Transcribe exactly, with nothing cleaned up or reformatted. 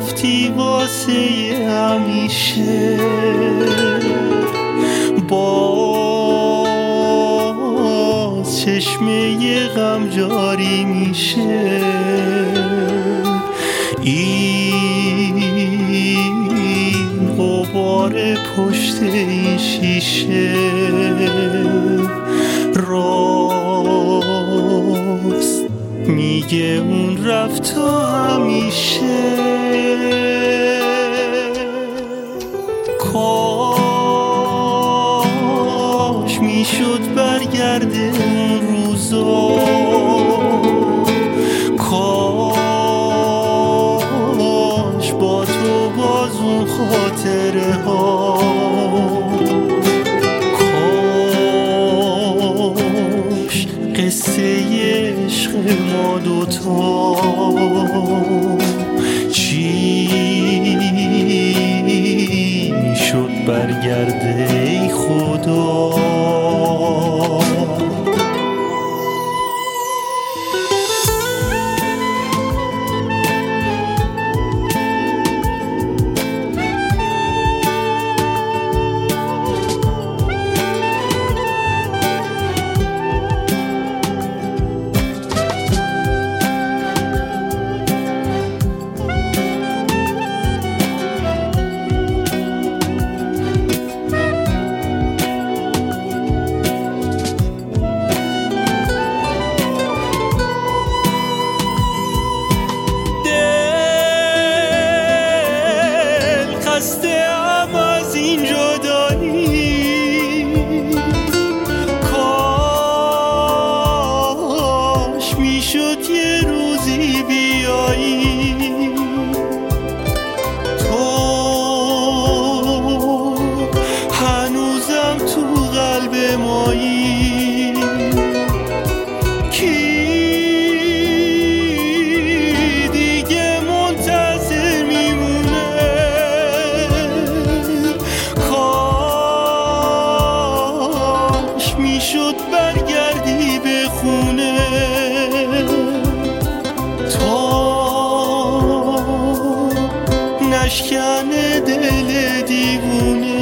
گفتی واسه همیشه باز چشمه غم جاری میشه. این غبار پشت این شیشه راست میگه اون رفت تا همیشه. کاش میشد برگرده اون روزا، کاش با تو باز اون خاطره ها، کاش قصه عشق ما دوتا چی شد برگرده ای خدا. خسته‌ام از این جدایی، کاش میشد یه روزی بیایی تو، هنوزم تو قلب مایی. کی دیگه منتظر میمونه، میشد برگردی به خونه تا نشکنه دل دیوونه.